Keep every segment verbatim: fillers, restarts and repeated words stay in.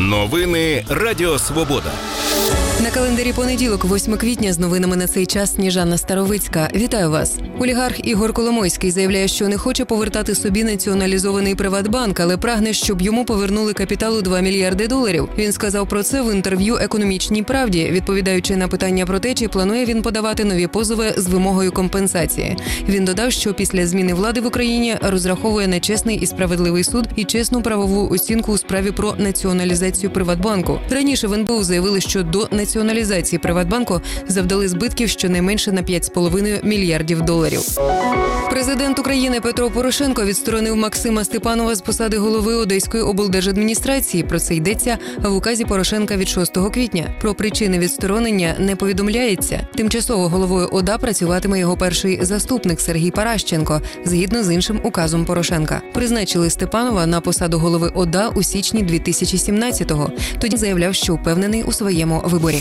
Новини Радіо Свобода. На календарі понеділок, восьмого квітня, з новинами на цей час Сніжана Старовицька. Вітаю вас. Олігарх Ігор Коломойський заявляє, що не хоче повертати собі націоналізований Приватбанк, але прагне, щоб йому повернули капіталу два мільярди доларів. Він сказав про це в інтерв'ю «Економічній правді», відповідаючи на питання про те, чи планує він подавати нові позови з вимогою компенсації. Він додав, що після зміни влади в Україні розраховує на чесний і справедливий суд і чесну правову оцінку у справі про націоналізацію Приватбанку. Раніше в ен бе у заявили, що до націоналізації Приватбанку завдали збитків щонайменше на п'ять з половиною мільярдів доларів. Президент України Петро Порошенко відсторонив Максима Степанова з посади голови Одеської облдержадміністрації. Про це йдеться в указі Порошенка від шостого квітня. Про причини відсторонення не повідомляється. Тимчасово головою ОДА працюватиме його перший заступник Сергій Паращенко, згідно з іншим указом Порошенка. Призначили Степанова на посаду голови ОДА у січні дві тисячі сімнадцятого. Тоді заявляв, що впевнений у своєму виборі.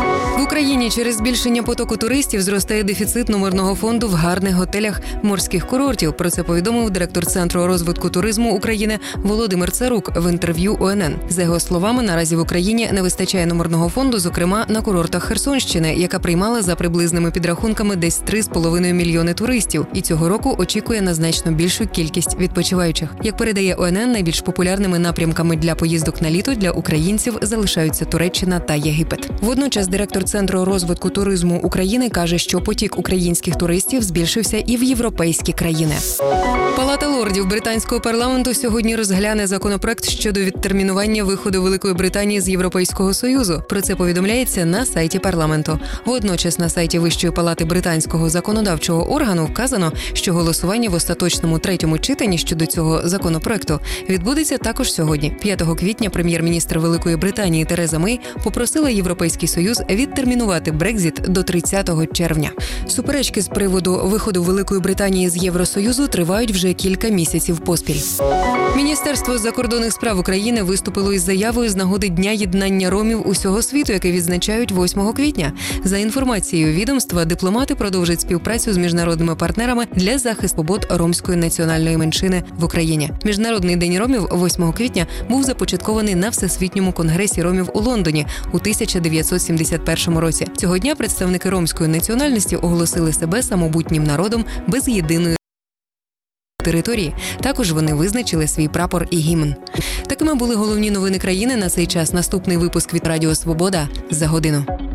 В Україні через збільшення потоку туристів зростає дефіцит номерного фонду в гарних готелях морських курортів. Про це повідомив директор Центру розвитку туризму України Володимир Царук в інтерв'ю о ен ен. За його словами, наразі в Україні не вистачає номерного фонду, зокрема на курортах Херсонщини, яка приймала за приблизними підрахунками десь три з половиною мільйони туристів. І цього року очікує на значно більшу кількість відпочиваючих. Як передає о ен ен, найбільш популярними напрямками для поїздок на літо для українців залишаються Туреччина та Єгипет. Водночас директор Центру розвитку туризму України каже, що потік українських туристів збільшився і в європейські країни. Палата лордів британського парламенту сьогодні розгляне законопроект щодо відтермінування виходу Великої Британії з Європейського Союзу. Про це повідомляється на сайті парламенту. Водночас на сайті Вищої палати британського законодавчого органу вказано, що голосування в остаточному третьому читанні щодо цього законопроекту відбудеться також сьогодні. п'ятого квітня прем'єр-міністр Великої Британії Тереза Мей попросила Європейський Союз відтермінувати Брекзит до тридцятого червня. Суперечки з приводу виходу Великої Британії з Євросоюзу тривають вже кілька місяців поспіль. Міністерство закордонних справ України виступило із заявою з нагоди Дня єднання ромів усього світу, який відзначають восьмого квітня. За інформацією відомства, дипломати продовжать співпрацю з міжнародними партнерами для захисту свобод ромської національної меншини в Україні. Міжнародний день ромів восьмого квітня був започаткований на Всесвітньому конгресі ромів у Лондоні у тисяча дев'ятсот сімдесят першому році. Цього дня представники ромської національності оголосили себе самобутнім народом без єдиної території. Також вони визначили свій прапор і гімн. Такими були головні новини країни на цей час. Наступний випуск від Радіо Свобода за годину.